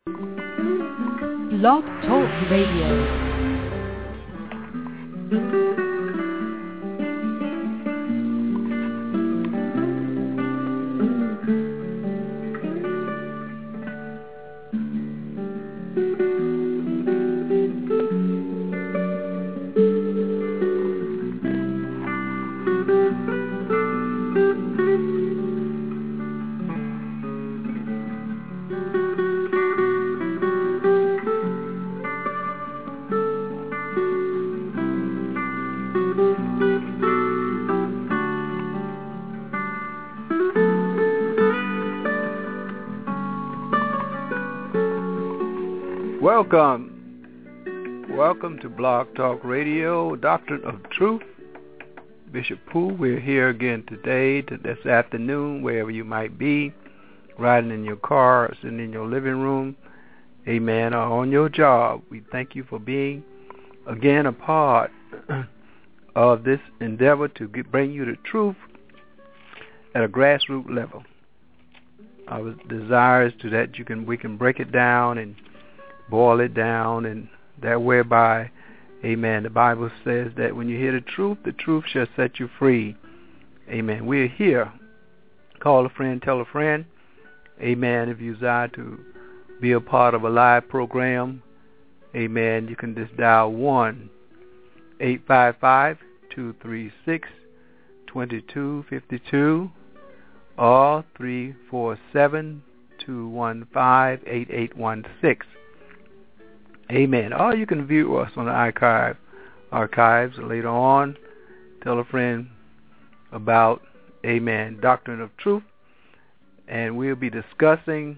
Blog Talk Radio. Welcome to Blog Talk Radio, Doctrine of Truth. Bishop Pooh, we're here again today, this afternoon, wherever you might be, riding in your car, or sitting in your living room, amen, or on your job. We thank you for being, again, a part of this endeavor to bring you the truth at a grassroots level. Our desire is that we can break it down and boil it down, and that whereby, amen, the Bible says that when you hear the truth shall set you free. Amen. We're here. Call a friend, tell a friend. Amen. If you desire to be a part of a live program, amen, you can just dial 1-855-236-2252 or 347-215-8816. Amen. Or you can view us on the archives later on. Tell a friend about, amen, Doctrine of Truth. And we'll be discussing,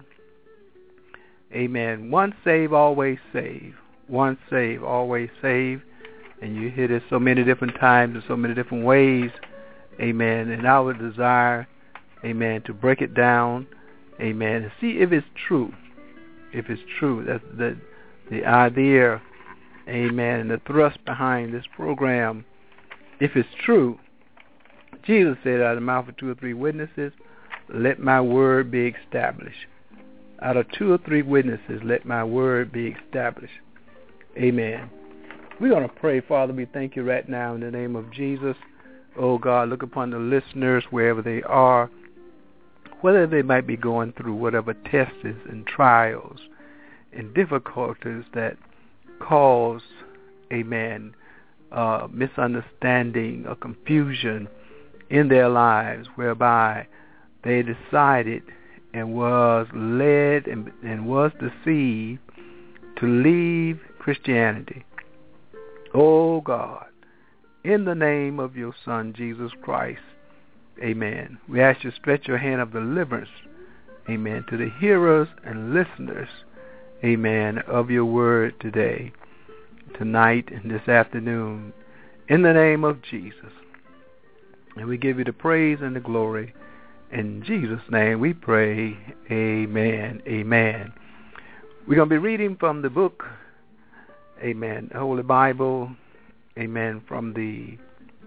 amen, once saved, always saved. Once saved, always saved. And you hear this so many different times in so many different ways. Amen. And our desire, amen, to break it down, amen, and see if it's true. If it's true. That's the idea, amen, and the thrust behind this program. If it's true, Jesus said, out of the mouth of two or three witnesses, let my word be established. Out of two or three witnesses, let my word be established. Amen. We're going to pray. Father, we thank you right now in the name of Jesus. Oh, God, look upon the listeners wherever they are, whether they might be going through whatever tests and trials and difficulties that cause, amen, misunderstanding or confusion in their lives, whereby they decided and was led and was deceived to leave Christianity. Oh God, in the name of your Son, Jesus Christ, amen, we ask you to stretch your hand of deliverance, amen, to the hearers and listeners, amen, of your word today, tonight, and this afternoon, in the name of Jesus. And we give you the praise and the glory. In Jesus' name we pray, amen, amen. We're going to be reading from the book, amen, the Holy Bible, amen, from the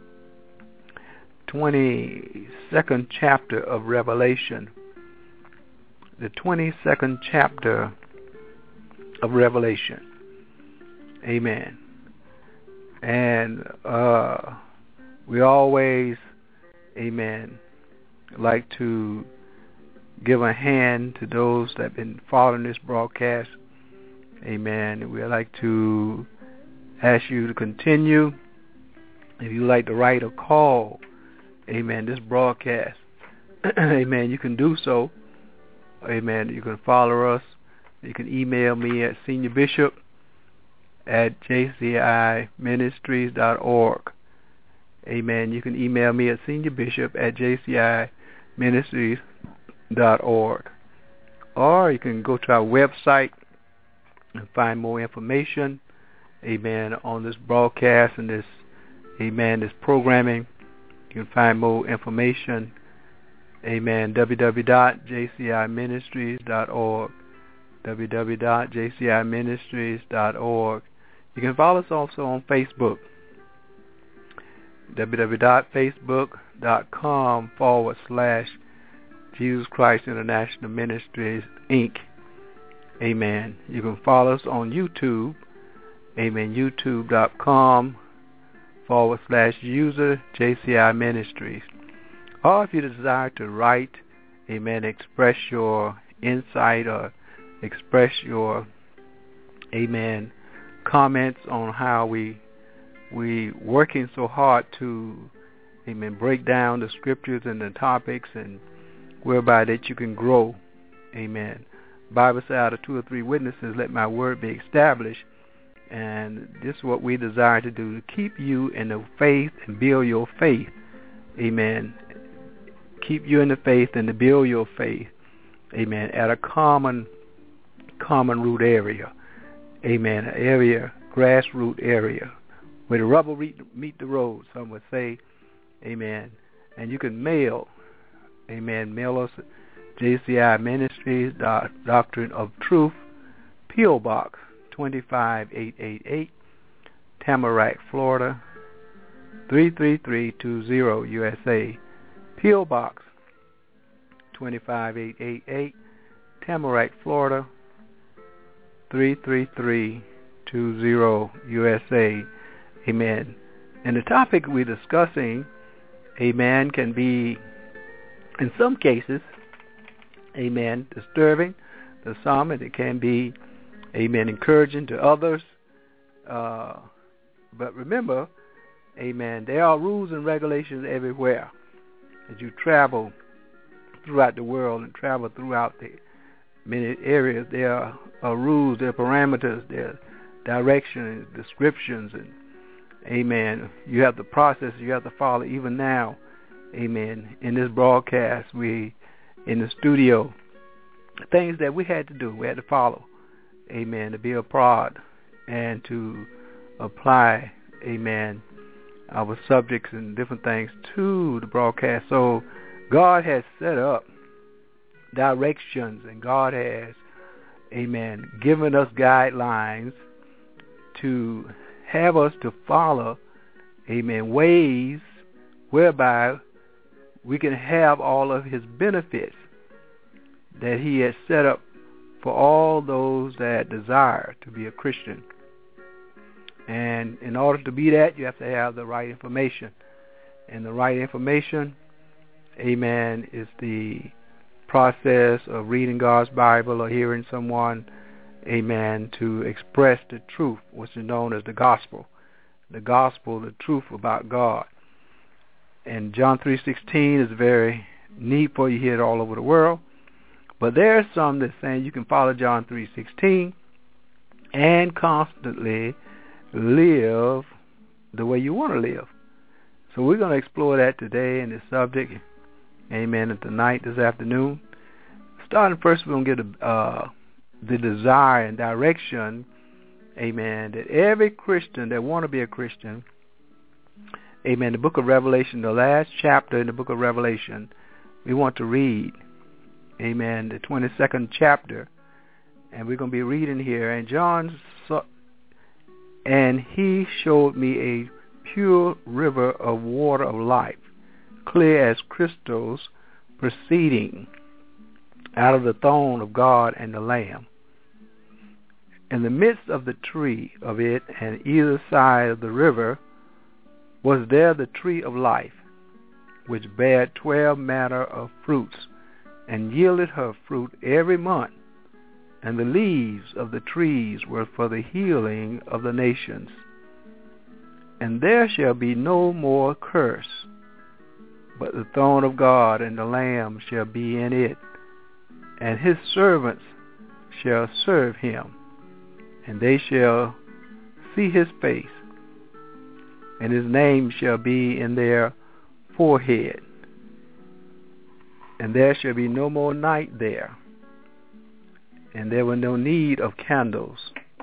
22nd chapter of Revelation. The 22nd chapter of Revelation. Amen. And we always, amen, like to give a hand to those that have been following this broadcast. Amen. We'd like to ask you to continue. If you'd like to write or call, amen, this broadcast, amen, you can do so. Amen. You can follow us. You can email me at seniorbishop@jciministries.org. Amen. You can email me at seniorbishop@jciministries.org. Or you can go to our website and find more information, amen, on this broadcast and this, amen, this programming. You can find more information, amen, www.jciministries.org. www.jciministries.org. You can follow us also on Facebook, www.facebook.com/Jesus Christ International Ministries, Inc. Amen. You can follow us on YouTube. Amen. YouTube.com/user JCI Ministries. Or if you desire to write, amen, express your insight or express your, amen, comments on how we working so hard to, amen, break down the scriptures and the topics, and whereby that you can grow. Amen. Bible says, out of 2 or 3 witnesses, let my word be established. And this is what we desire to do, to keep you in the faith and build your faith. Amen. Keep you in the faith and to build your faith. Amen. At a common root area. Amen. An area, grassroots area, where the rubber meet the road, some would say. Amen. And you can mail. Amen. Mail us at JCI Ministries, Doctrine of Truth, P.O. Box 25888, Tamarack, Florida 33320, USA. P.O. Box 25888, Tamarack, Florida 33320, USA. Amen. And the topic we're discussing, amen, can be, in some cases, amen, disturbing to some, and it can be, amen, encouraging to others. But remember, amen, there are rules and regulations everywhere. As you travel throughout the world and travel throughout the many areas, there are rules, there are parameters, there are directions, descriptions, and amen, you have the process you have to follow even now. Amen. In this broadcast, we in the studio, things that we had to do, we had to follow. Amen. To be a prod and to apply, amen, our subjects and different things to the broadcast. So God has set up directions, and God has, amen, given us guidelines to have us to follow, amen, ways whereby we can have all of his benefits that he has set up for all those that desire to be a Christian. And in order to be that, you have to have the right information. And the right information, amen, is the process of reading God's Bible or hearing someone, amen, to express the truth, which is known as the gospel. The gospel, the truth about God. And John 3:16 is very neat for you to hear it all over the world. But there are some that saying you can follow John 3:16 and constantly live the way you want to live. So we're going to explore that today in this subject. Amen. And tonight, this afternoon. Starting first, we're going to get the desire and direction, amen, that every Christian that want to be a Christian, amen, the book of Revelation, the last chapter in the book of Revelation, we want to read, amen, the 22nd chapter, and we're going to be reading here. And he showed me a pure river of water of life, clear as crystals, proceeding out of the throne of God and the Lamb. In the midst of the tree of it, and either side of the river, was there the tree of life, which bare 12 manner of fruits, and yielded her fruit every month. And the leaves of the trees were for the healing of the nations. And there shall be no more curse, but the throne of God and the Lamb shall be in it, and his servants shall serve him, and they shall see his face, and his name shall be in their forehead. And there shall be no more night there, and there was no need of candles,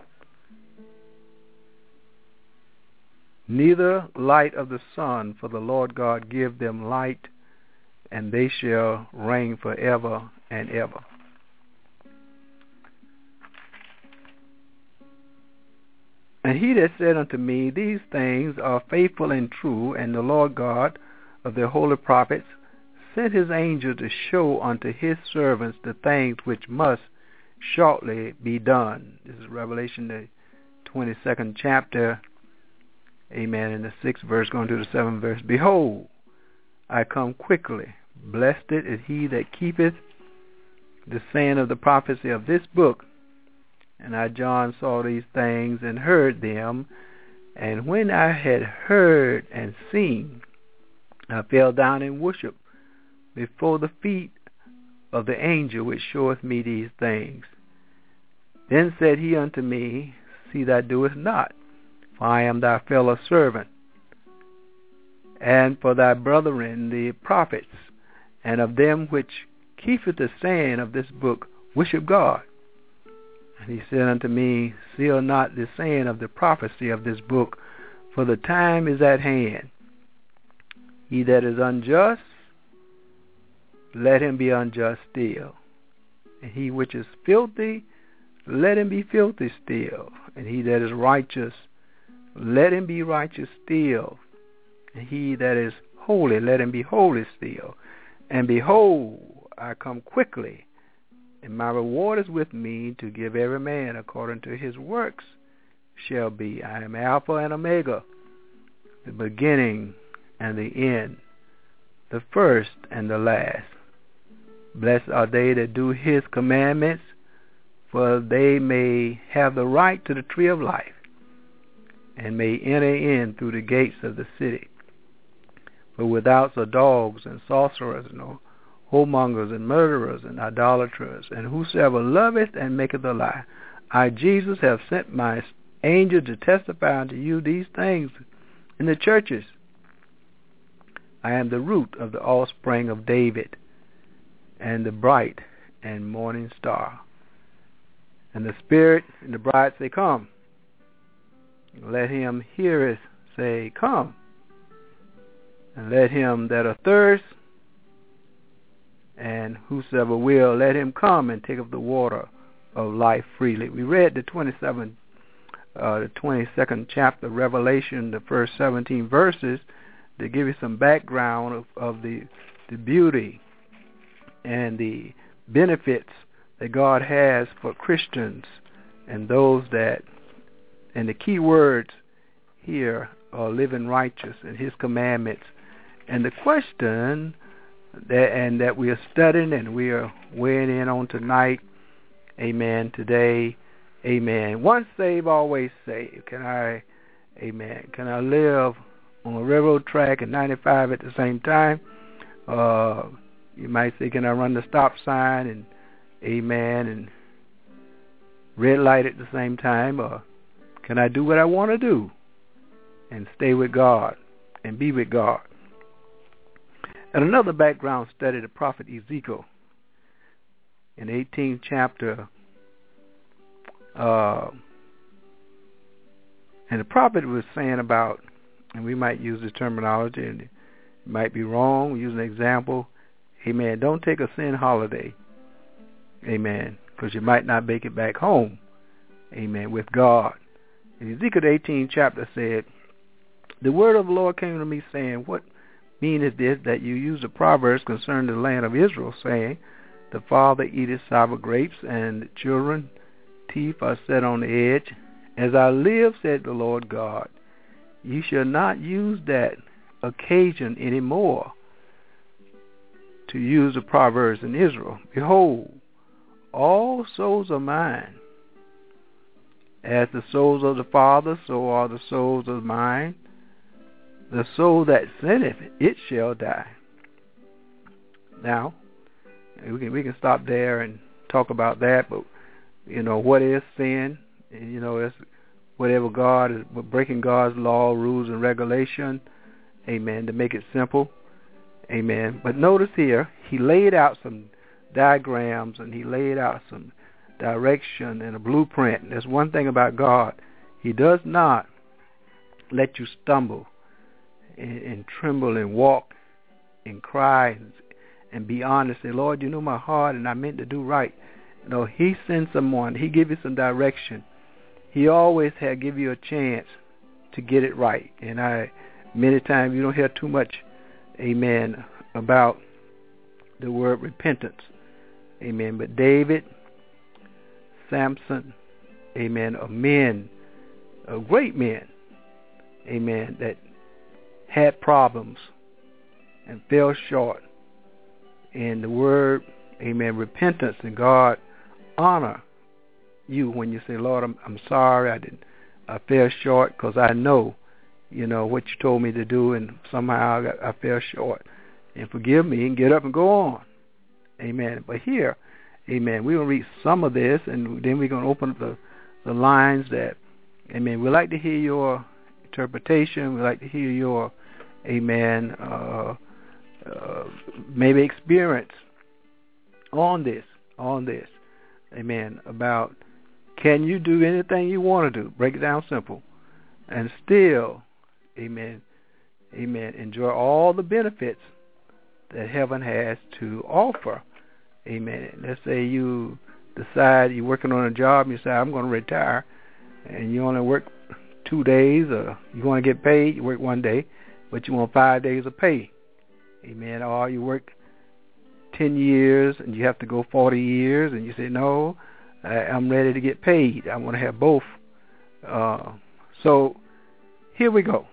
neither light of the sun, for the Lord God give them light, and they shall reign forever and ever. And he that said unto me, these things are faithful and true, and the Lord God of the holy prophets sent his angel to show unto his servants the things which must shortly be done. This is Revelation, the 22nd chapter, amen, in the 6th verse going to the 7th verse. Behold, I come quickly. Blessed is he that keepeth the saying of the prophecy of this book. And I, John, saw these things and heard them. And when I had heard and seen, I fell down and worshipped before the feet of the angel which showeth me these things. Then said he unto me, See thou doest not, for I am thy fellow servant, and for thy brethren the prophets, and of them which keepeth the saying of this book, worship God. And he said unto me, Seal not the saying of the prophecy of this book, for the time is at hand. He that is unjust, let him be unjust still. And he which is filthy, let him be filthy still. And he that is righteous, let him be righteous still. And he that is holy, let him be holy still. And behold, I come quickly, and my reward is with me to give every man according to his works shall be. I am Alpha and Omega, the beginning and the end, the first and the last. Blessed are they that do his commandments, for they may have the right to the tree of life, and may enter in through the gates of the city. For without are dogs and sorcerers and whoremongers and murderers and idolaters, and whosoever loveth and maketh a lie. I, Jesus, have sent my angel to testify unto you these things in the churches. I am the root of the offspring of David, and the bright and morning star. And the Spirit and the bride say, Come. Let him heareth say, Come. And let him that athirst, and whosoever will, let him come and take of the water of life freely. We read the 22nd chapter of Revelation, the first 17 verses, to give you some background of the beauty and the benefits that God has for Christians and those that, and the key words here are living righteous and his commandments. And the question that we are studying and we are weighing in on tonight, amen, today, amen. Once saved, always saved. Can I live on a railroad track and 95 at the same time? You might say, can I run the stop sign and, amen, and red light at the same time? Or can I do what I want to do and stay with God and be with God? And another background study, the prophet Ezekiel, in the 18th chapter, and the prophet was saying about, and we might use this terminology, and it might be wrong, we use an example, amen, don't take a sin holiday, amen, because you might not make it back home, amen, with God. And Ezekiel, the 18th chapter said, The word of the Lord came to me, saying, What mean is this, that you use the proverbs concerning the land of Israel, saying, The father eateth sour grapes, and the children teeth are set on the edge. As I live, said the Lord God, ye shall not use that occasion any more to use the proverbs in Israel. Behold, all souls are mine. As the souls of the Father, so are the souls of mine. The soul that sinneth, it shall die. Now, we can stop there and talk about that, but, what is sin? It's whatever God is, breaking God's law, rules, and regulation, amen, to make it simple, amen. But notice here, he laid out some diagrams, and he laid out some direction and a blueprint. There's one thing about God. He does not let you stumble and tremble and walk and cry and be honest. Say, Lord, you know my heart and I meant to do right. He sends someone. He gives you some direction. He always give you a chance to get it right. And many times you don't hear too much, amen, about the word repentance. Amen. But David Samson, amen, of men, of great men, amen, that had problems and fell short. And the word, amen, repentance, and God honor you when you say, Lord, I'm sorry, I fell short because I know, what you told me to do, and somehow I fell short. And forgive me and get up and go on. Amen. But here, amen, we're going to read some of this, and then we're going to open up the lines that, amen, we'd like to hear your interpretation. We'd like to hear your, amen, maybe experience on this, amen, about can you do anything you want to do? Break it down simple. And still, amen, enjoy all the benefits that heaven has to offer. Amen. Let's say you decide you're working on a job and you say, I'm going to retire, and you only work 2 days, or you want to get paid, you work 1 day, but you want 5 days of pay. Amen. Or you work 10 years and you have to go 40 years, and you say, no, I'm ready to get paid. I want to have both. So here we go.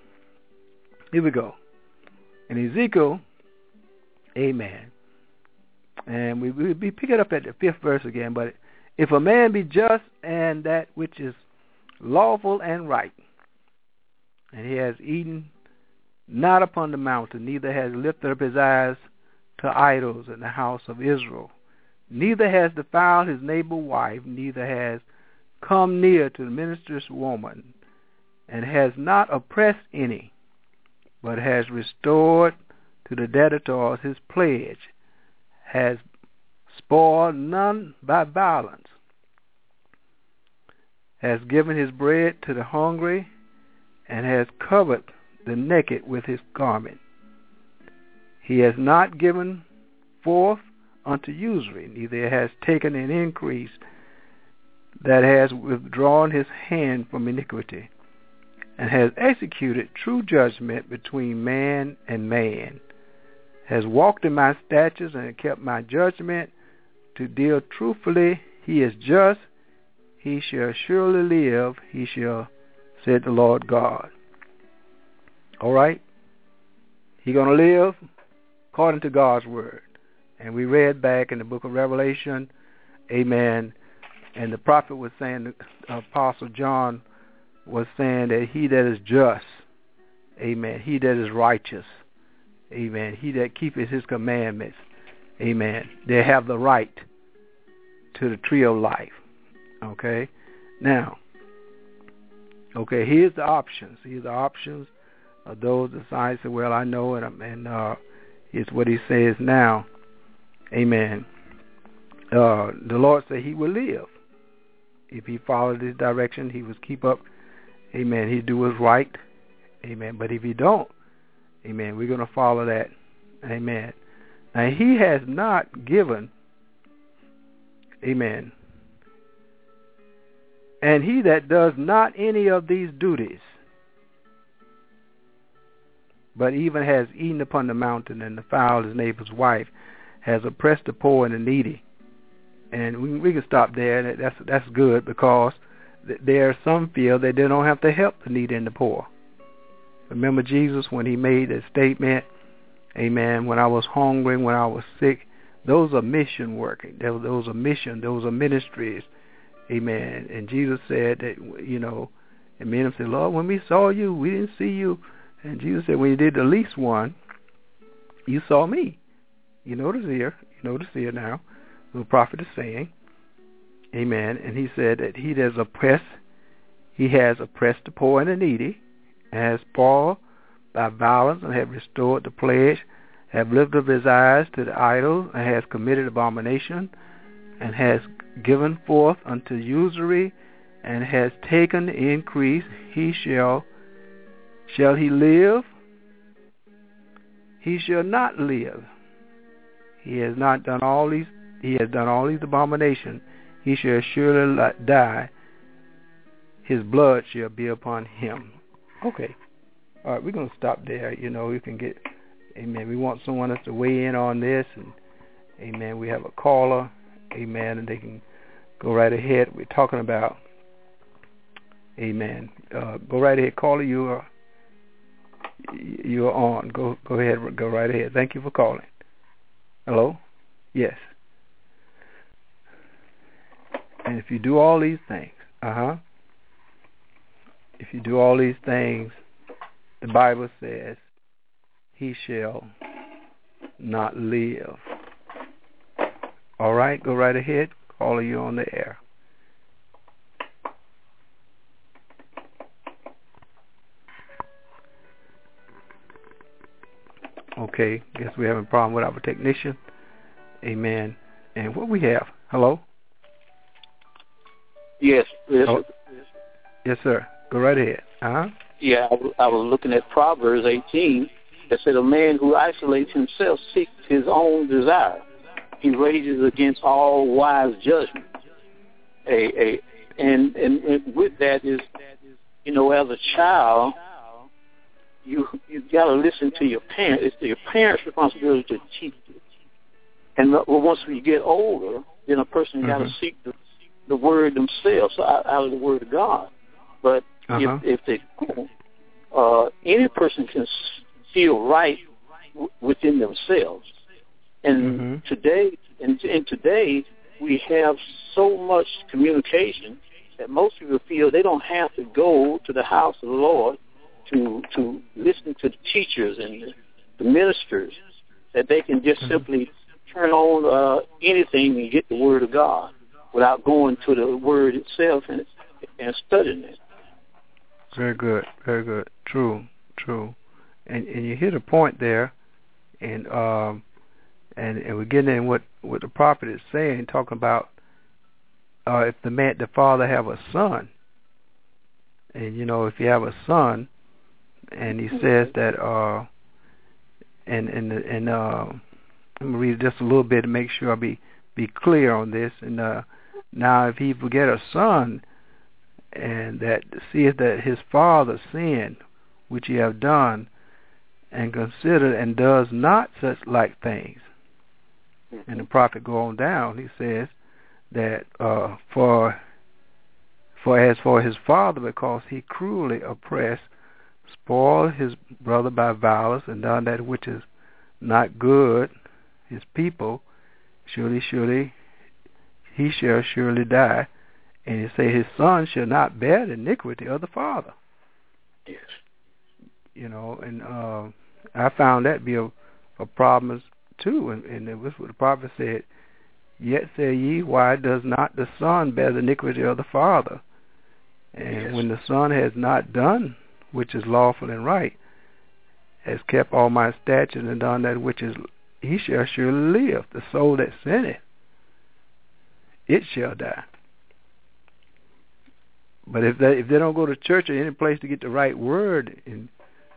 In Ezekiel, amen. And we'll be picking up at the 5th verse again. But if a man be just and that which is lawful and right, and he has eaten not upon the mountain, neither has lifted up his eyes to idols in the house of Israel, neither has defiled his neighbor's wife, neither has come near to the minister's woman, and has not oppressed any, but has restored to the debtors his pledge, has spoiled none by violence, has given his bread to the hungry, and has covered the naked with his garment. He has not given forth unto usury, neither has taken an increase, that has withdrawn his hand from iniquity, and has executed true judgment between man and man, has walked in my statutes and kept my judgment to deal truthfully. He is just, he shall surely live, he shall, said the Lord God. All right? He's going to live according to God's word. And we read back in the book of Revelation, amen, and the prophet was saying, the Apostle John was saying that he that is just, amen, he that is righteous, amen, he that keepeth his commandments, amen, they have the right to the tree of life. Okay? Now, okay, here's the options. Here's the options of those that say, well, I know it, and here's what he says now. Amen. The Lord said he will live. If he followed his direction, he would keep up. Amen. He'd do what's right. Amen. But if he don't, amen, we're going to follow that. Amen. Now, he has not given, amen, and he that does not any of these duties, but even has eaten upon the mountain and defiled his neighbor's wife, has oppressed the poor and the needy. And we can stop there. That's good, because there are some feel that they don't have to help the needy and the poor. Remember Jesus when he made that statement, amen, when I was hungry, when I was sick. Those are mission working. Those are mission. Those are ministries. Amen. And Jesus said that, and men said, Lord, when we saw you, we didn't see you. And Jesus said, when you did the least one, you saw me. You notice here now, the prophet is saying, amen, and he said that he has oppressed the poor and the needy, has spoiled by violence, and have restored the pledge, have lifted up his eyes to the idol, and has committed abomination, and has given forth unto usury, and has taken the increase. Shall he live? He shall not live. He has not done all these. He has done all these abominations. He shall surely die. His blood shall be upon him. Okay. All right, we're going to stop there. You can get, amen. We want someone else to weigh in on this. And, amen, we have a caller, amen, and they can go right ahead. We're talking about, amen. Go right ahead. Caller, you are on. Go ahead. Go right ahead. Thank you for calling. Hello? Yes. And if you do all these things, if you do all these things, the Bible says, he shall not live. All right, go right ahead. Caller, you on the air. Okay, guess we're having a problem with our technician. Amen. And what we have? Hello? Yes. Oh, yes, sir. Go right ahead. Yeah, I was looking at Proverbs 18 that said, a man who isolates himself seeks his own desire. He rages against all wise judgment. And with that is, as a child, you got to listen to your parents. It's your parents' responsibility to teach you. And once we get older, then a person got to seek the word themselves, out of the word of God. But if they any person can feel right within themselves. And today we have so much communication that most people feel they don't have to go to the house of the Lord to listen to the teachers and the ministers, that they can just simply turn on anything and get the word of God without going to the word itself and studying it. Very good, very good. True. And you hit a point there, and we're getting in what the prophet is saying, talking about if the father have a son, and if you have a son, and he says that and let me read just a little bit to make sure I be clear on this. And now if he forget a son, and that seeth that his father sinned, which he have done, and considered and does not such like things. And the prophet go on down. He says that for as for his father, because he cruelly oppressed, spoiled his brother by violence, and done that which is not good, his people, surely he shall surely die. And he say his son shall not bear the iniquity of the father. Yes. And I found that be a problem too. And it was what the prophet said, yet say ye, why does not the son bear the iniquity of the father? And when the son has not done which is lawful and right, has kept all my statutes and done that which is, he shall surely live. The soul that sinneth, it shall die. But if they don't go to church or any place to get the right word in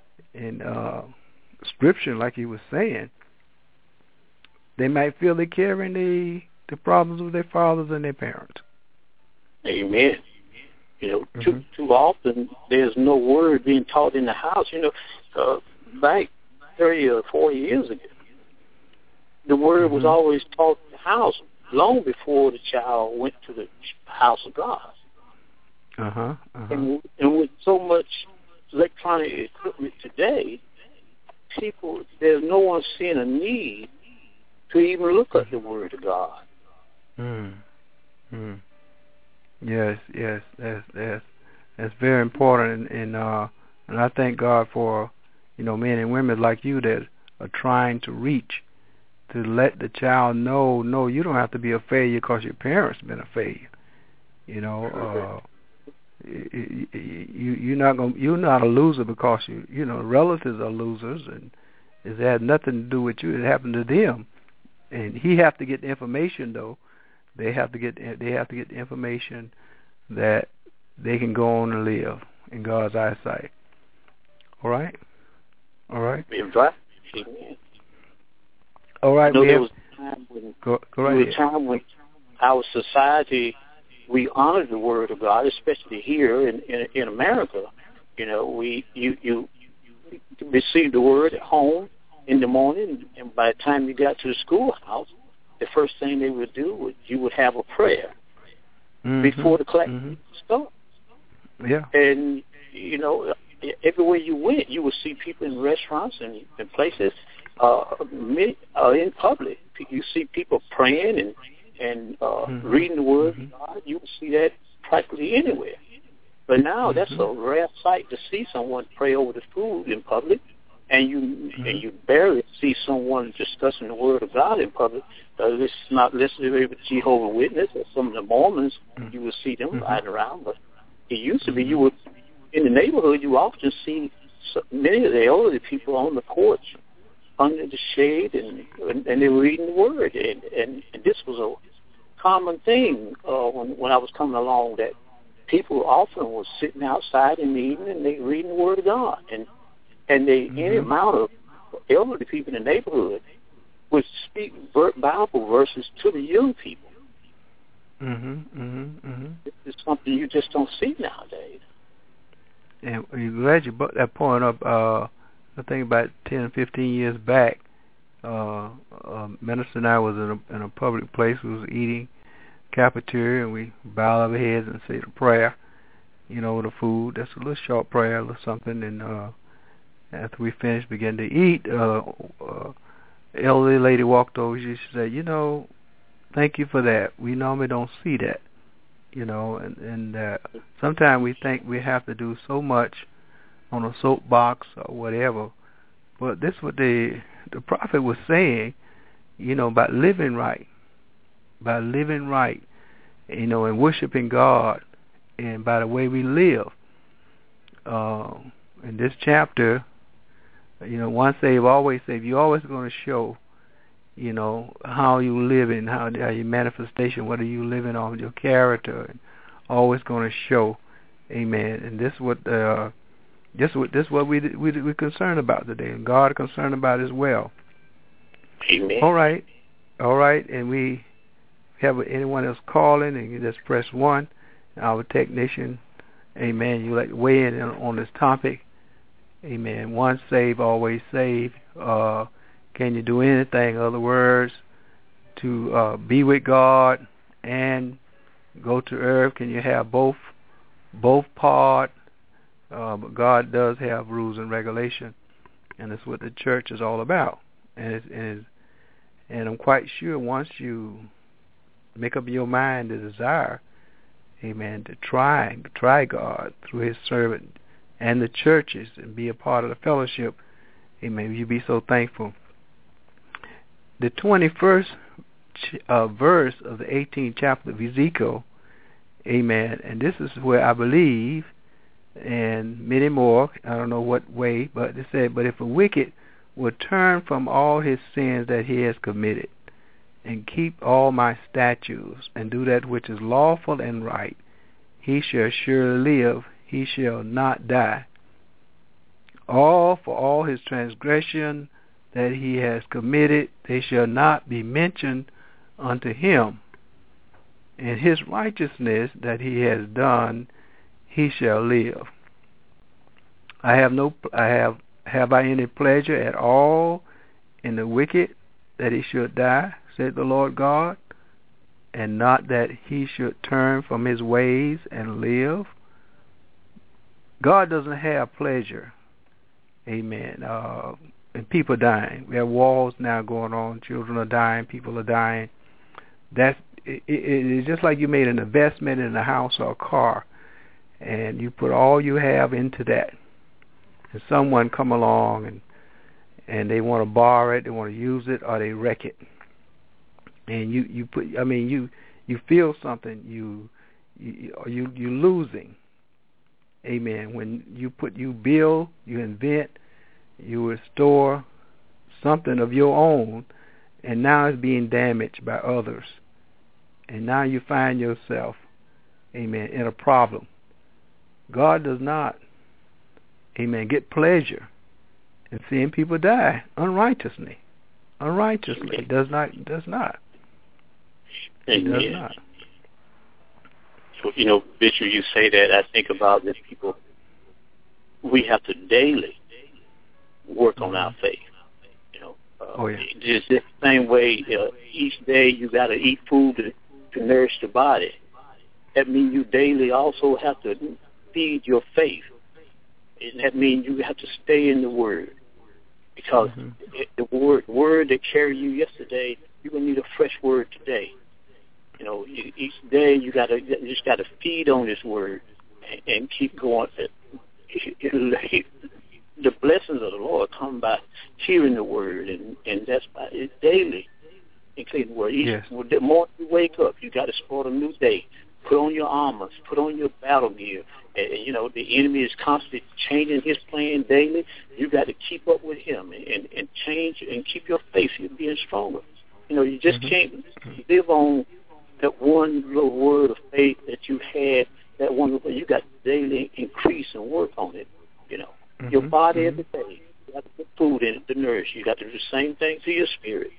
scripture, like he was saying, they might feel they're carrying the problems of their fathers and their parents. Amen. Too often there's no word being taught in the house. Back 30 or 40 years ago, the word was always taught in the house long before the child went to the house of God. And with so much electronic equipment today, there's no one seeing a need to even look at the word of God. Yes, that's very important, and I thank God for men and women like you that are trying to reach, to let the child know, no, you don't have to be a failure because your parents been a failure. You're not a loser because relatives are losers, and it had nothing to do with you. It happened to them, and he have to get the information though. They have to get the information that they can go on and live in God's eyesight. All right. All right. There was a time when our society, we honored the word of God, especially here in America. You received the word at home in the morning, and by the time you got to the schoolhouse, the first thing they would do was you would have a prayer. before the class started. Yeah. And, you know, everywhere you went, you would see people in restaurants and places in public. You see people praying and reading the Word of God. You would see that practically anywhere. But now that's a rare sight to see someone pray over the food in public, and you barely see someone discussing the Word of God in public. It's not necessarily with Jehovah's Witnesses or some of the Mormons. You would see them riding around, but it used to be you would, in the neighborhood, you often see many of the elderly people on the porch under the shade, and they were reading the Word, and this was a common thing when I was coming along, that people often were sitting outside in the evening and they reading the Word of God, and any amount of elderly people in the neighborhood would speak Bible verses to the young people. It's something you just don't see nowadays. And I'm glad you brought that point up. I think about 10 or 15 years back, Minister and I was in a public place. We was eating cafeteria, and we bow our heads and say the prayer, you know, the food. That's a little short prayer, a little something. And after we finished, began to eat, elderly lady walked over. She said, you know, thank you for that. We normally don't see that, you know, and sometimes we think we have to do so much on a soapbox or whatever, but this is what the prophet was saying, you know, about living right, you know, and worshiping God, and by the way we live. In this chapter, you know, once saved, always saved. You're always going to show, you know, how you live and how your manifestation, whether you living on your character, and always going to show. Amen. And this is what we're concerned about today, and God is concerned about as well. Amen. All right, and we have anyone else calling, and you just press 1. Our technician, amen, you like to weigh in on this topic. Amen. Once saved, always saved. Can you do anything, in other words, to be with God and go to earth? Can you have both part? But God does have rules and regulation, and that's what the church is all about. And I'm quite sure once you make up your mind to desire, amen, to try God through His servant and the churches and be a part of the fellowship, amen, you'll be so thankful. The 21st verse of the 18th chapter of Ezekiel, amen, and this is where I believe, and many more, I don't know what way, but it said, but if a wicked will turn from all his sins that he has committed, and keep all my statutes, and do that which is lawful and right, he shall surely live, he shall not die. For all his transgression that he has committed, they shall not be mentioned unto him. And his righteousness that he has done, he shall live. Have I any pleasure at all in the wicked that he should die, said the Lord God, and not that he should turn from his ways and live? God doesn't have pleasure, amen, in people dying. We have wars now going on. Children are dying. People are dying. It's just like you made an investment in a house or a car, and you put all you have into that. And someone come along and they want to borrow it, they want to use it, or they wreck it. And you feel something. You're losing. Amen. When you build, you invent, you restore something of your own, and now it's being damaged by others. And now you find yourself, amen, in a problem. God does not, amen, get pleasure in seeing people die unrighteously. Unrighteously. It does not. Amen. It does not. So, Bishop, you say that, I think about that people, we have to daily work on our faith. Just the same way each day you got to eat food to nourish the body. That means you daily also have to feed your faith. And that means you have to stay in the Word. Because the word that carried you yesterday, you're going to need a fresh word today. You know, each day you just got to feed on this word and keep going. The blessings of the Lord come by hearing the word, and that's by it daily. Including the word. The morning you wake up, you got to start a new day. Put on your armor, put on your battle gear. And, you know, the enemy is constantly changing his plan daily. You got to keep up with him and change and keep your faith. You're being stronger. You know, you just can't live on that one little word of faith that you had. That one little, you got to daily increase and work on it. You know, your body every day. You got to put food in it to nourish. You got to do the same thing to your spirit.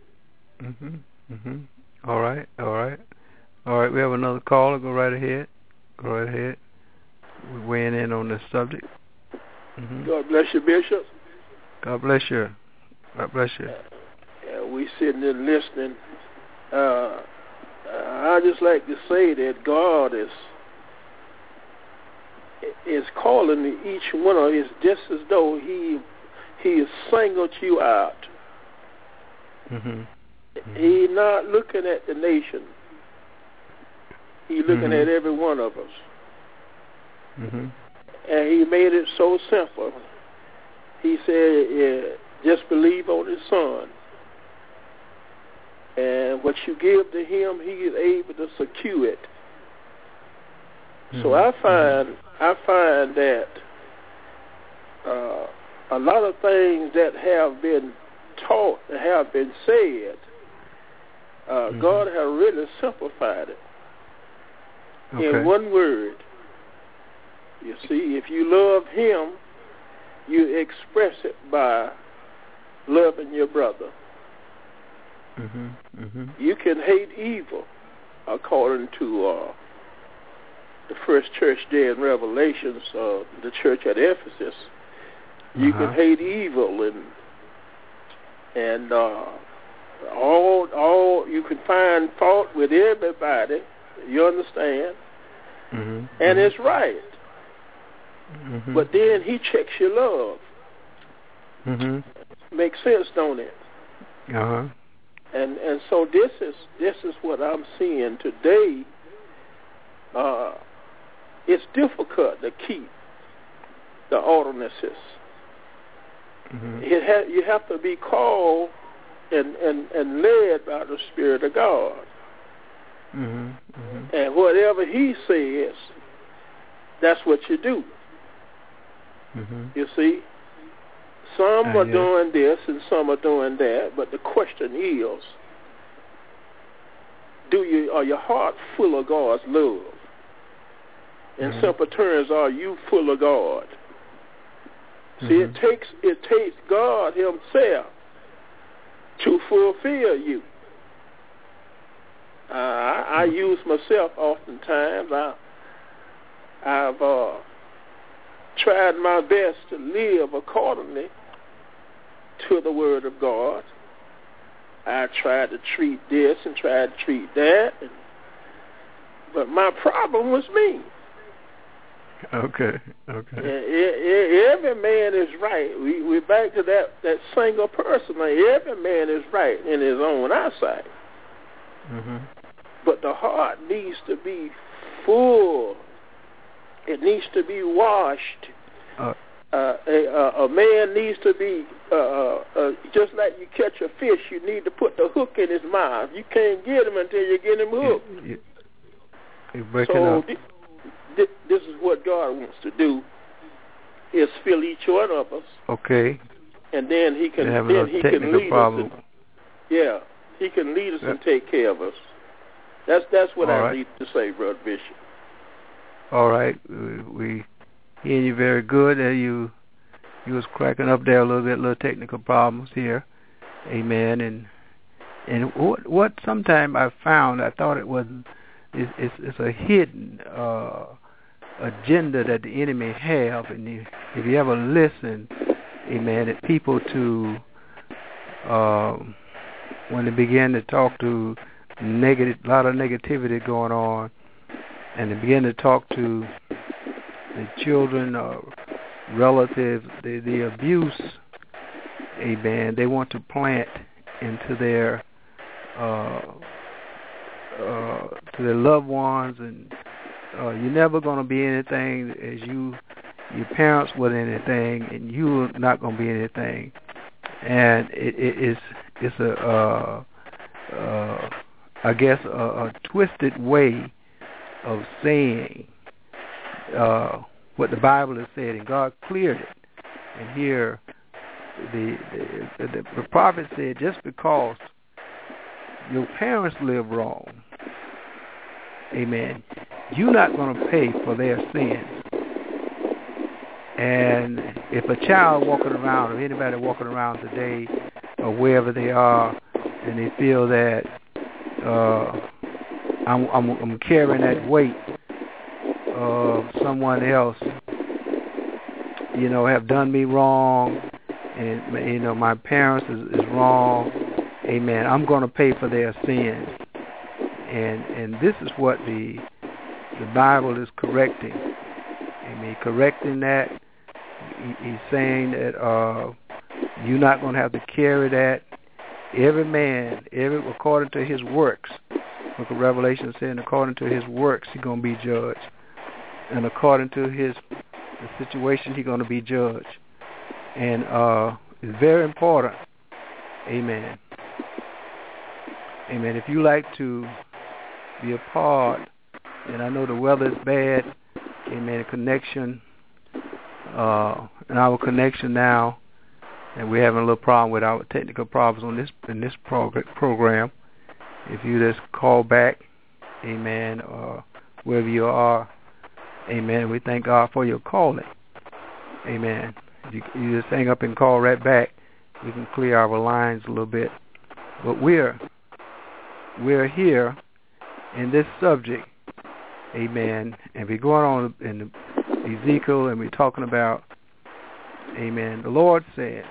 All right. We have another caller. Go right ahead. We're weighing in on this subject. God bless you, Bishop. God bless you. We sitting there listening. I just like to say that God is calling each one of us just as though He has singled you out. He's not looking at the nation. He's looking at every one of us. And He made it so simple. He said, just believe on His Son. And what you give to Him, He is able to secure it. So I find that a lot of things that have been taught, that have been said, God has really simplified it in one word. You see, if you love Him, you express it by loving your brother. You can hate evil, according to the first church there in Revelations, the church at Ephesus. You can hate evil and all you can find fault with everybody. You understand? And it's right. But then He checks your love. Makes sense, don't it? And so this is what I'm seeing today. It's difficult to keep the ordinances. You have to be called and led by the Spirit of God. And whatever He says, that's what you do. You see, some are doing this and some are doing that, but the question is, are your heart full of God's love? In simple terms, are you full of God? See, it takes God Himself to fulfill you. I use myself oftentimes. I've tried my best to live accordingly to the Word of God. I tried to treat this and tried to treat that, but my problem was me. Okay. Every man is right. We're back to that single person. Every man is right in his own eyesight. But the heart needs to be full. It needs to be washed. A man needs to be just like you catch a fish. You need to put the hook in his mouth. You can't get him until you get him hooked. You're breaking up. This is what God wants to do: is fill each one of us. Okay. And then He can lead us. He can lead us and take care of us. That's what I need to say, Brother Bishop. All right, we hearing you very good. You was cracking up there a little technical problems here. Amen. And what sometimes I found, I thought it was it's a hidden agenda that the enemy have, and if you ever listen, amen, at people to when they begin to talk to a lot of negativity going on, and they begin to talk to the children or relatives, the abuse, amen, they want to plant into their loved ones, and you're never going to be anything as your parents were anything, and you're not going to be anything. And it's I guess a twisted way of saying what the Bible has said, and God cleared it. And here the prophet said, just because your parents live wrong, amen, you're not going to pay for their sins. And if a child walking around, or anybody walking around today, or wherever they are, and they feel that I'm carrying that weight of someone else, have done me wrong, and my parents is wrong, amen, I'm going to pay for their sins. And this is what the Bible is correcting. Amen. Correcting that. He's saying that you're not going to have to carry that. Every man, according to his works, Book of Revelation is saying, according to his works, he's going to be judged. And according to the situation, he's going to be judged. And it's very important. Amen. Amen. If you like to be a part, and I know the weather is bad, amen, connection, and our connection now, and we're having a little problem with our technical problems in this program. If you just call back, amen, or wherever you are, amen, we thank God for your calling, amen. You just hang up and call right back. We can clear our lines a little bit. But we're here in this subject, amen, and we're going on in Ezekiel, and we're talking about, amen, the Lord said,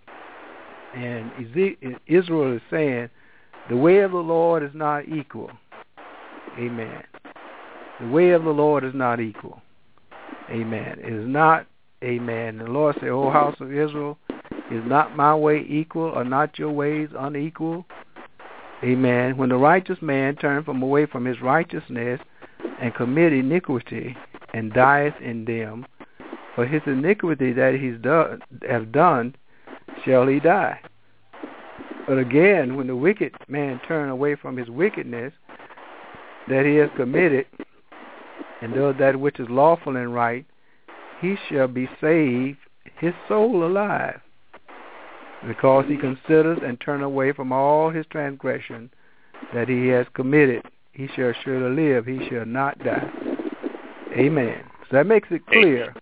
and Israel is saying, the way of the Lord is not equal. Amen. The way of the Lord is not equal. Amen. It is not, amen. The Lord said, O house of Israel, is not my way equal, or not your ways unequal? Amen. When the righteous man turned away from his righteousness and commit iniquity and dieth in them, for his iniquity that he's done shall he die. But again, when the wicked man turn away from his wickedness that he has committed, and does that which is lawful and right, he shall be saved, his soul alive. Because he considers and turn away from all his transgression that he has committed, he shall surely live, he shall not die. Amen. So that makes it clear.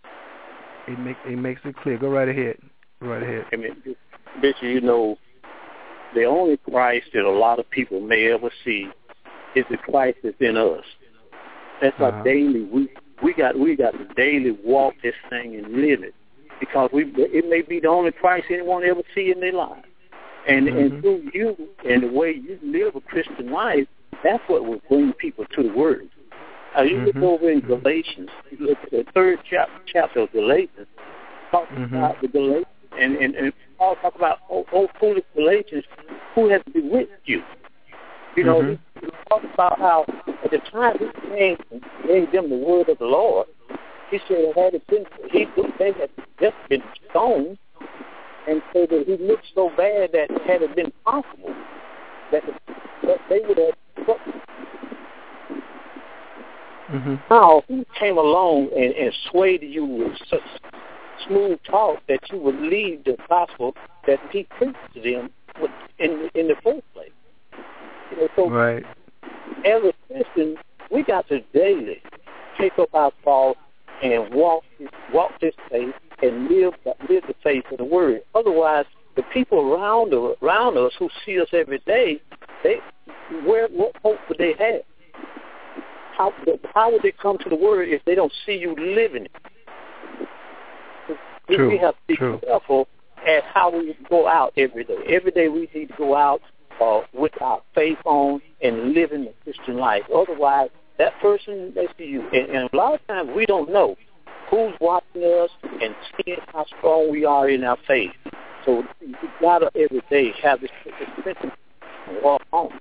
It makes it clear. Go right ahead. Amen. Bishop, the only Christ that a lot of people may ever see is the Christ that's in us. That's our daily. We got to daily walk this thing and live it, because it may be the only Christ anyone ever see in their life. And through you and the way you live a Christian life, that's what will bring people to the Word. You look over in Galatians, you look at the third chapter of Galatians, talks about the Galatians, and Paul talk about, oh foolish Galatians, who has bewitched you? He talks about how at the time he came and gave them the word of the Lord, he said had it been, they had just been stoned, and so that he looked so bad that had it been possible that they would have. Now he came along and swayed you with such smooth talk that you would leave the gospel that he preached to them in the first place. So right. As a Christian, we got to daily take up our cross and walk this faith and live the faith of the Word. Otherwise, the people around us who see us every day, what hope would they have? How would they come to the Word if they don't see you living it? We have to be careful at how we go out every day. Every day we need to go out with our faith on and living the Christian life. Otherwise, that person next to you. And a lot of times we don't know who's watching us and seeing how strong we are in our faith. So we got to every day have this commitment to walk home.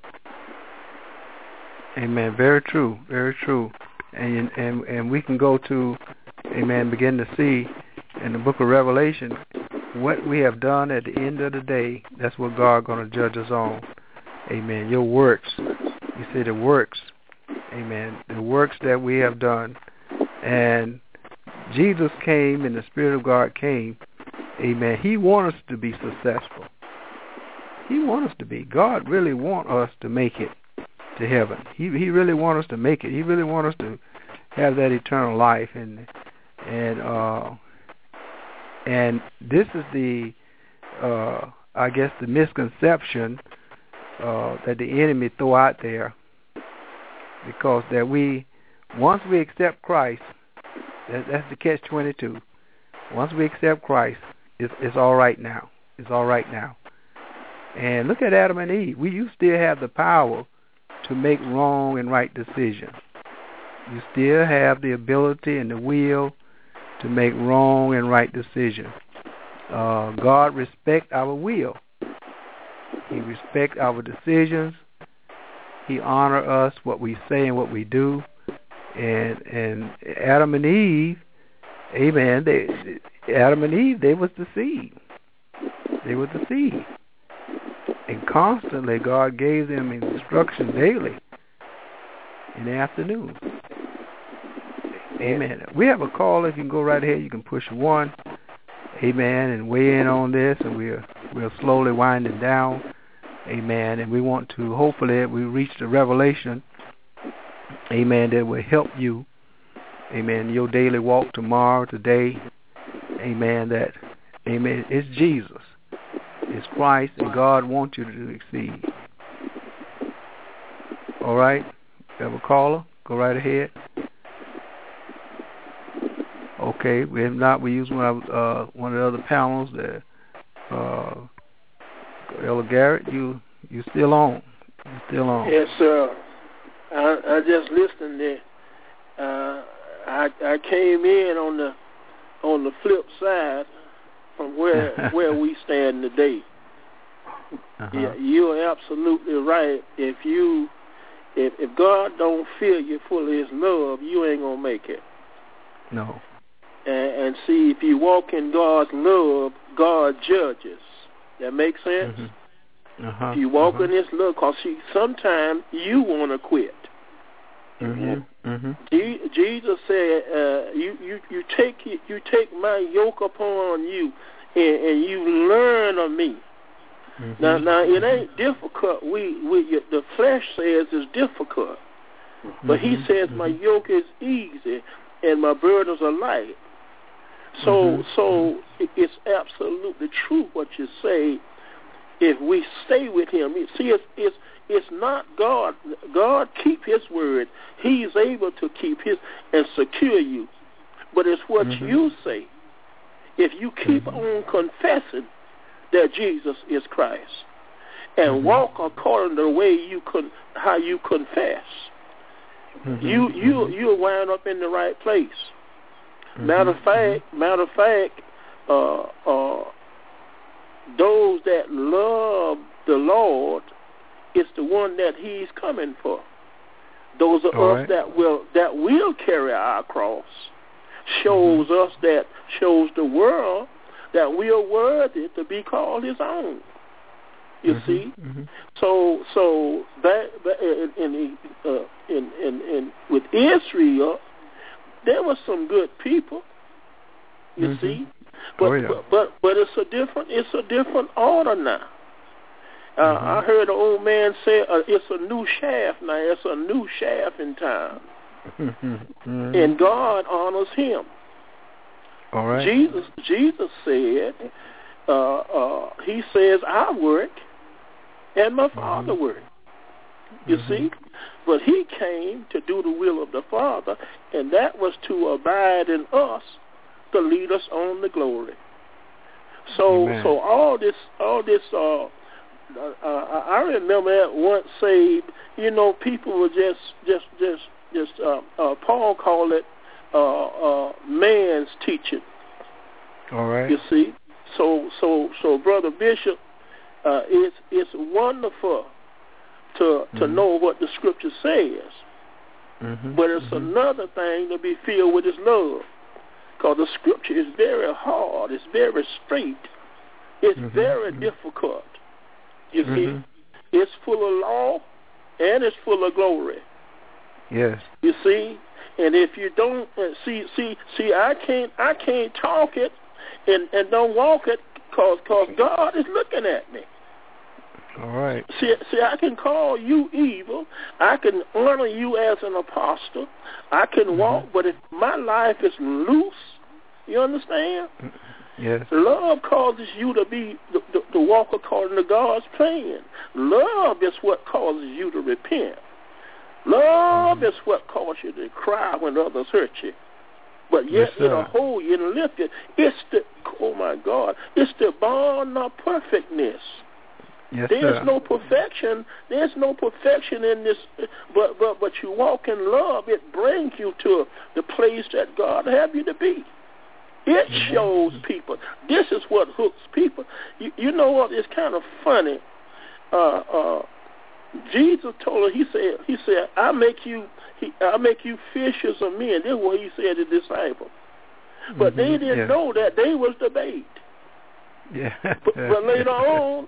Amen. Very true. Very true. And we can go to, amen, begin to see in the book of Revelation what we have done at the end of the day. That's what God going to judge us on. Amen. Your works. You see the works. Amen. The works that we have done. And Jesus came and the Spirit of God came. Amen. He wants us to be successful. He wants us to be. God really wants us to make it to heaven. He really wants us to make it. He really wants us to have that eternal life. And this is the I guess the misconception that the enemy throw out there, because that once we accept Christ, that's the catch-22. Once we accept Christ, it's all right now. It's all right now. And look at Adam and Eve. You still have the power to make wrong and right decisions. You still have the ability and the will to make wrong and right decisions. God respects our will. He respects our decisions. He honors us, what we say and what we do. And Adam and Eve, amen, Adam and Eve, they was the seed. They were the seed. And constantly God gave them instruction daily in the afternoon. Amen. We have a call. If you can go right ahead, you can push 1. Amen. And weigh in on this, and we'll slowly wind it down. Amen. And we want to, hopefully, we reach the revelation, amen, that will help you, amen, your daily walk tomorrow, today. Amen. That, amen, it's Jesus. It's Christ, and God wants you to succeed. All right? You have a caller? Go right ahead. Okay. If not, we use one of the other panels. Elder Garrett, you still on? You still on? Yes, sir. I just listened there. I came in on the flip side from where we stand today. Yeah, you are absolutely right. If God don't fill you full of His love, you ain't gonna make it. No. And see, if you walk in God's love, God judges. That makes sense? Mm-hmm. If you walk in His love, because sometimes you want to quit. Jesus said, "You take my yoke upon you, and you learn of me." Now it ain't difficult. The flesh says it's difficult, but He says my yoke is easy and my burdens are light. So it's absolutely true what you say. If we stay with Him, see, it's not God. God keep His word. He's able to keep His and secure you. But it's what you say. If you keep on confessing that Jesus is Christ and walk according to the way how you confess, you'll wind up in the right place. Matter of fact, those that love the Lord, it's the one that He's coming for. Those are us that will carry our cross. Shows the world that we are worthy to be called His own. You see, so that in with Israel, there were some good people. You see, but it's a different order now. I heard an old man say, "It's a new shaft now. It's a new shaft in town," and God honors him. All right. Jesus said, He says, "I work, and my Father work." You see, but He came to do the will of the Father, and that was to abide in us, to lead us on to glory. So all this. I remember at once saved. People were just Paul called it man's teaching. All right. You see, so Brother Bishop, it's wonderful to know what the Scripture says, but it's another thing to be filled with His love, because the Scripture is very hard, it's very straight, it's very difficult. You see, it's full of law and it's full of glory. Yes. You see, and if you don't see, I can't talk it and don't walk it, cause God is looking at me. All right. See, I can call you evil. I can honor you as an apostle. I can walk, but if my life is loose, you understand? Yes. Love causes you to walk according to God's plan. Love is what causes you to repent. Love is what causes you to cry when others hurt you. But yet it'll hold you and lift you. It's the, oh my God, it's the bond of perfectness. Yes, There's no perfection. There's no perfection in this, but you walk in love. It brings you to the place that God have you to be. It shows people. This is what hooks people. You know what? It's kind of funny. Jesus told her. He said, I make you fishers of men. This is what He said to the disciples. But they didn't know that they was the bait. Yeah. But later on,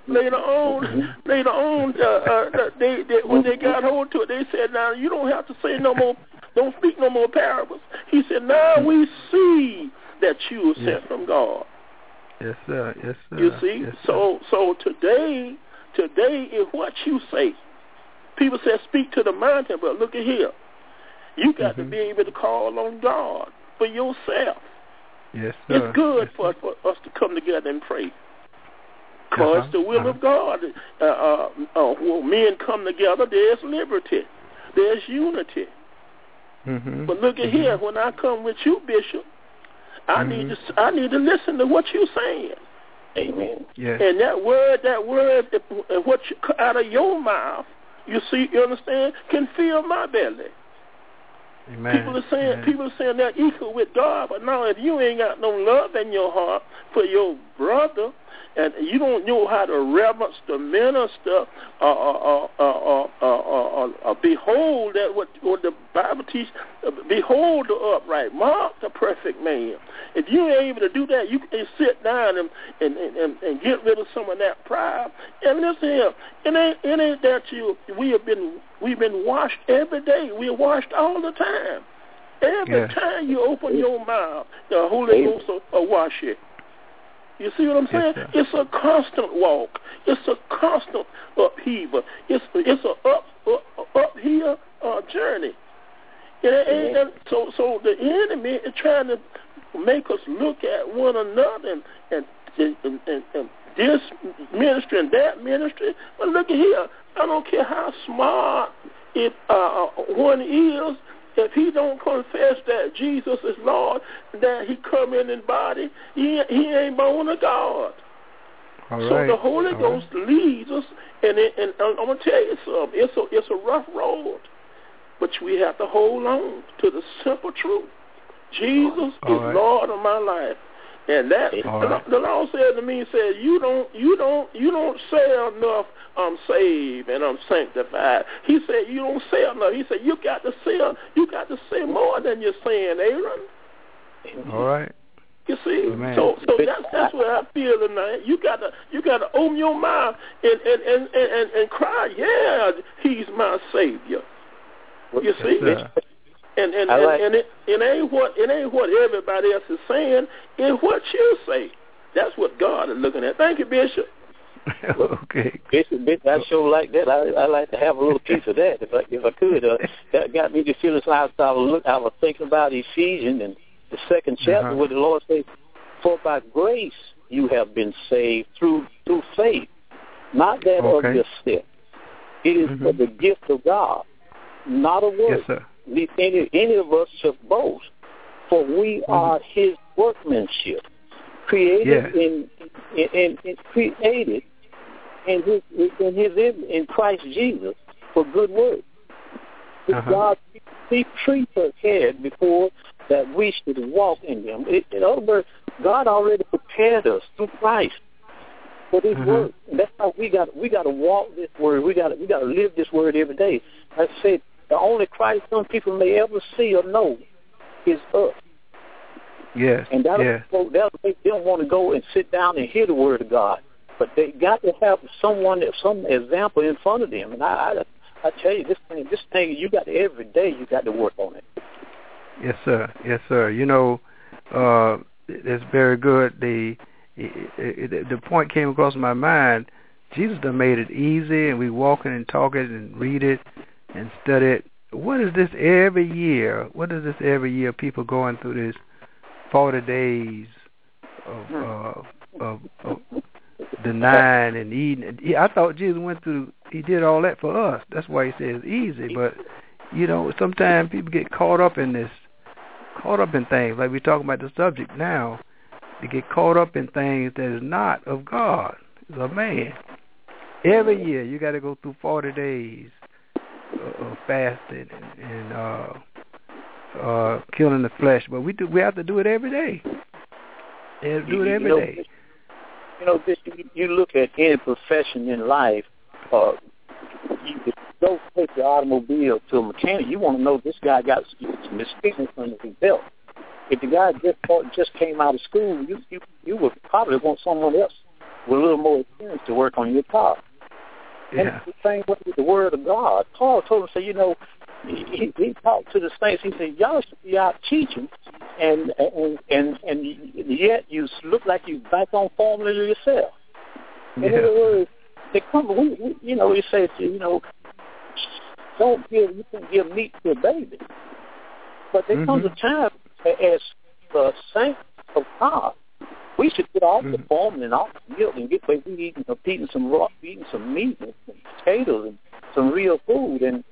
they when they got hold to it, they said, "Now you don't have to say no more. Don't speak no more parables." He said, "Now we see that you were sent from God." Yes, sir. Yes, sir. You see, yes, so today is what you say. People say speak to the mountain, but look at here. You got to be able to call on God for yourself. Yes, sir. It's good for us to come together and pray. Because it's the will of God. When men come together, there's liberty. There's unity. But look at here, when I come with you, Bishop, I need to listen to what you're saying. Amen. Yes. And that word, what out of your mouth, you understand, can fill my belly. Amen. People are saying they're equal with God, but now if you ain't got no love in your heart for your brother, and you don't know how to reverence the minister, behold that what the Bible teaches, behold the upright, mark the perfect man. If you ain't able to do that, you can sit down and get rid of some of that pride. And listen here, it ain't that we've been washed every day. We're washed all the time. Every time you open your mouth, the Holy Ghost will wash it. You see what I'm saying? Yes, it's a constant walk. It's a constant upheaval. It's a uphill journey. So the enemy is trying to make us look at one another and this ministry and that ministry. But look at here. I don't care how smart one is. If he don't confess that Jesus is Lord, that He come in body, he ain't born of God. So the Holy Ghost leads us, and I'm gonna tell you something. It's a rough road, but we have to hold on to the simple truth. Jesus is Lord of my life, and that the Lord said to me, said, you don't say enough. I'm saved and I'm sanctified. He said, you don't say enough. He said, you got to say more than you're saying, Aaron. All right. You see, so that's what I feel tonight. You got to open your mouth and cry. Yeah, He's my Savior. You see, and it ain't what everybody else is saying. It's what you say. That's what God is looking at. Thank you, Bishop. Okay. Bishop, I sure like that. I like to have a little piece of that if I could. That got me to feel as I was thinking about Ephesians and the second chapter where the Lord says, "For by grace you have been saved through faith, not that of yourself. It is for the gift of God, not a work. Yes, sir. Lest any of us should boast, for we are His workmanship, created in Christ Jesus for good works, which God be pre-prepared before that we should walk in them. In other words, God already prepared us through Christ for this word. And that's how we got to walk this word. We got to live this word every day. I said, the only Christ some people may ever see or know is us. Yes. And that'll make them want to go and sit down and hear the word of God. But they got to have some example in front of them. And I tell you, this thing, you got to, every day you got to work on it. Yes, sir. Yes, sir. You know, it's very good. The point came across my mind. Jesus done made it easy, and we walk in and talk it and read it and study it. What is this every year? What is this every year? People going through this 40 days of denying and eating. I thought Jesus went through. He did all that for us. That's why he says easy. But you know, sometimes people get caught up in things. Like we're talking about the subject now. They get caught up in things that is not of God. It's of man. Every year you got to go through 40 days of fasting and killing the flesh. But we have to do it every day. We have to do it every day. You know, you look at any profession in life. You go take your automobile to a mechanic. You want to know this guy got some experience under his belt. If the guy just came out of school, you would probably want someone else with a little more experience to work on your car. Yeah. And it's the same way with the Word of God. Paul told him, say, you know, he talked to the saints. He said, y'all should be out teaching, and yet you look like you back on formula yourself. In other words, they come. You know, he said, you know, you can't give meat to a baby. But there comes a time as the saints of God, we should get off the formula and off the milk and get away. We eating some meat and some potatoes and some real food, and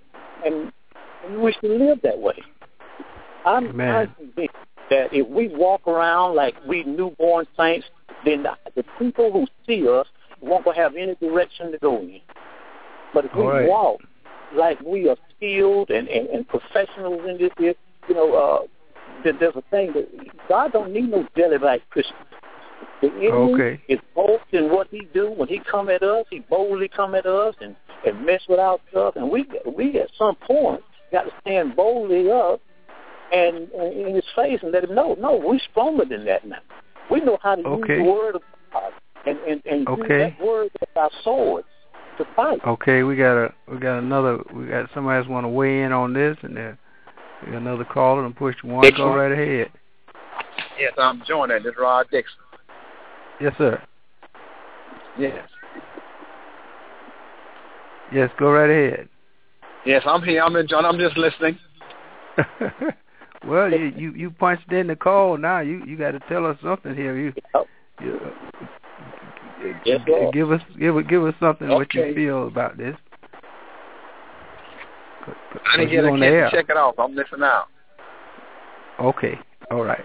we should live that way. I'm convinced that if we walk around like we newborn saints, then the people who see us won't have any direction to go in. But if we walk like we are skilled and professionals in this, you know, there's a thing that God don't need no jelly-like Christians. The enemy is bold in what he do. When he come at us, he boldly come at us and mess with our stuff. And we at some point got to stand boldly up and in his face and let him know, no, we're stronger than that now. We know how to use the word of God and use that word as our sword to fight. Okay, we got somebody else want to weigh in on this, and we got another caller and push one. Go right ahead. Yes, I'm joining. This is Rod Dixon. Yes, sir. Yes. Yes, go right ahead. Yes, I'm here. I'm just listening. Well, you punched in the call. Now you got to tell us something here. Give us something what you feel about this. I didn't get a chance to check it off. I'm listening out. Okay. All right.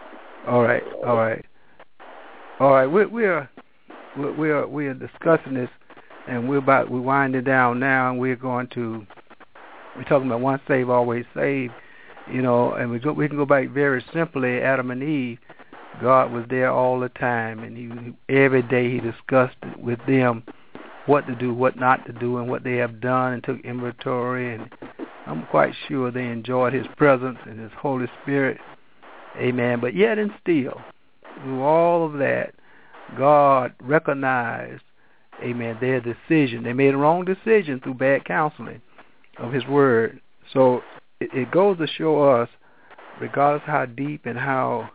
We're discussing this, and we're winding down now, and we're talking about once saved, always saved. You know, and we can go back very simply. Adam and Eve, God was there all the time, and every day he discussed with them what to do, what not to do, and what they have done, and took inventory. And I'm quite sure they enjoyed his presence and his Holy Spirit. Amen. But yet and still, through all of that, God recognized, amen, their decision. They made a wrong decision through bad counseling of his word. So it goes to show us, regardless how deep and how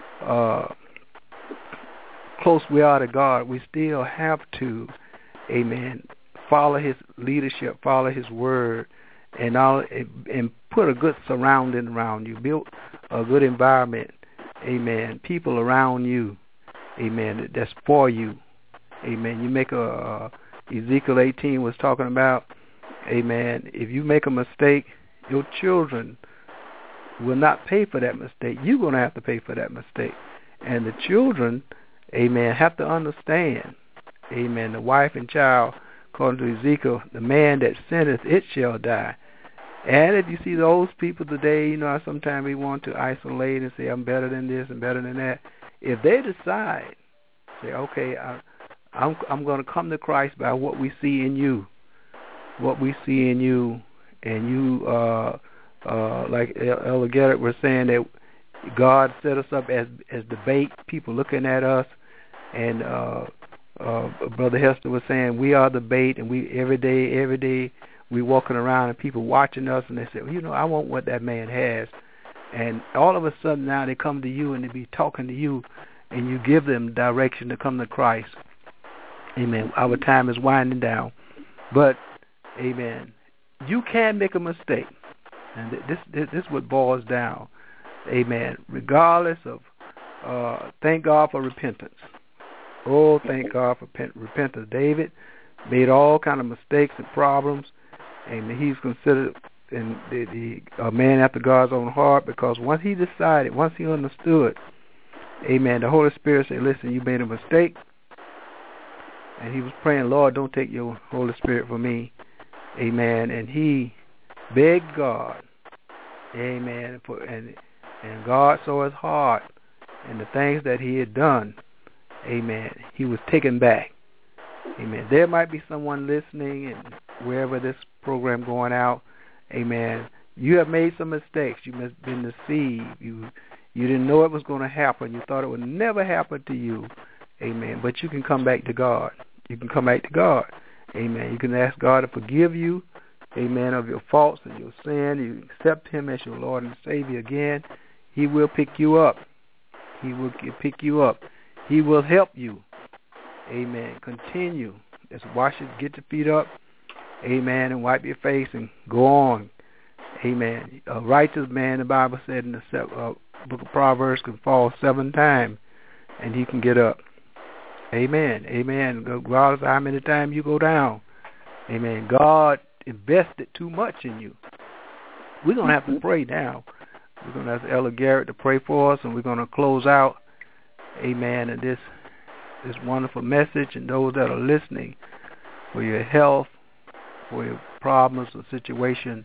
close we are to God, we still have to, amen, follow his leadership, follow his word, and put a good surrounding around you, build a good environment, amen, people around you, amen, that's for you, amen. You make Ezekiel 18 was talking about, amen, if you make a mistake, your children will not pay for that mistake. You're going to have to pay for that mistake. And the children, amen, have to understand, amen, the wife and child, according to Ezekiel, the man that sinneth, it shall die. And if you see those people today, sometimes we want to isolate and say, I'm better than this and better than that. If they decide, say, okay, I'm going to come to Christ by what we see in you, and you, like Elder Garrett was saying, that God set us up as the bait, people looking at us, and Brother Hester was saying we are the bait, and we every day we walking around and people watching us, and they say, well, I want what that man has, and all of a sudden now they come to you and they be talking to you, and you give them direction to come to Christ. Amen. Our time is winding down, but amen. You can make a mistake, and this is what boils down. Amen. Regardless of, thank God for repentance. Oh, thank God for repentance. David made all kind of mistakes and problems, and he's considered a man after God's own heart, because once he decided, once he understood, amen, the Holy Spirit said, listen, you made a mistake. And he was praying, Lord, don't take your Holy Spirit from me. Amen. And he begged God. Amen. And God saw his heart and the things that he had done. Amen. He was taken back. Amen. There might be someone listening, and wherever this program going out, amen, you have made some mistakes. You must have been deceived. You didn't know it was going to happen. You thought it would never happen to you. Amen. But you can come back to God. You can come back to God. Amen. You can ask God to forgive you, amen, of your faults and your sin. You accept him as your Lord and Savior again. He will pick you up. He will pick you up. He will help you. Amen. Continue. Just wash it, get your feet up, amen, and wipe your face and go on. Amen. A righteous man, the Bible said in the book of Proverbs, can fall 7 times and he can get up. Amen. Amen. Regardless of how many times you go down. Amen. God invested too much in you. We're going to have to pray now. We're going to ask Elder Garrett to pray for us, and we're going to close out, amen, and this wonderful message, and those that are listening, for your health, for your problems or situation.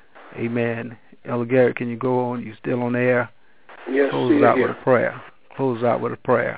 Amen. Elder Garrett, can you go on? You still on the air? Yes, Close out with a prayer. Close out with a prayer.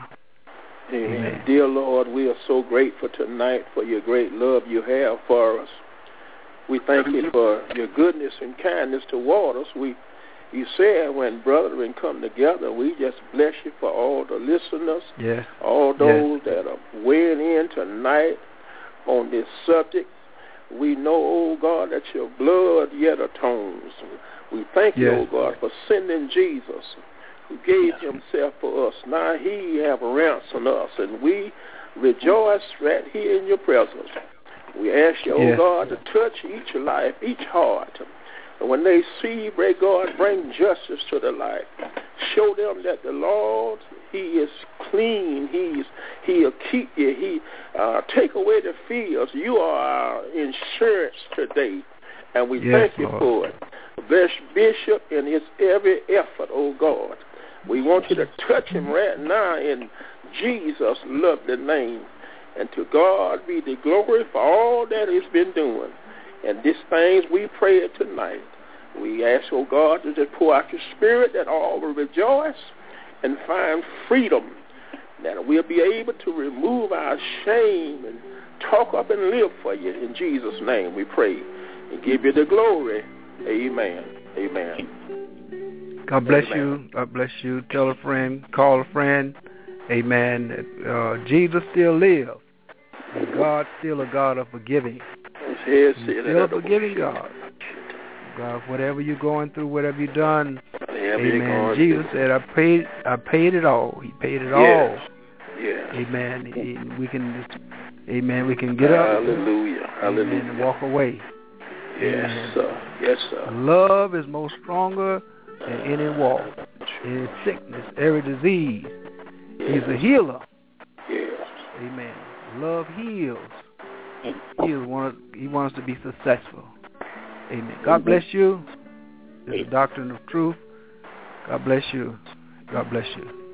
Amen. Dear Lord, we are so grateful tonight for your great love you have for us. We thank you for your goodness and kindness toward us. You said when brethren come together, we just bless you for all the listeners, all those that are weighing in tonight on this subject. We know, oh God, that your blood yet atones. We thank you, oh God, for sending Jesus, who gave himself for us. Now he have ransomed us, and we rejoice right here in your presence. We ask you, oh God, to touch each life, each heart. And when they see, pray God, bring justice to their life. Show them that the Lord, he is clean. He'll keep you. He take away the fears. You are our insurance today, and we thank you for it. Bless Bishop in his every effort, oh God. We want you to touch him right now in Jesus' lovely name. And to God be the glory for all that he's been doing. And these things we pray tonight. We ask, oh God, to just pour out your spirit that all will rejoice and find freedom, that we'll be able to remove our shame and talk up and live for you. In Jesus' name we pray and give you the glory. Amen. Amen. God bless you. God bless you. Tell a friend, call a friend. Amen. Jesus still lives. And God's still a God of forgiving. He's still a forgiving God. God, whatever you're going through, whatever you've done, amen. Jesus said, I paid it all. He paid it all. Yeah. Amen. We can get up. Hallelujah. Amen, and walk away. Yes, sir. Yes, sir. Love is more stronger than any wall, any sickness, every disease. He's a healer. Yes. Amen. Love heals. He wants us to be successful. Amen. God bless you. This is Doctrine of Truth. God bless you. God bless you.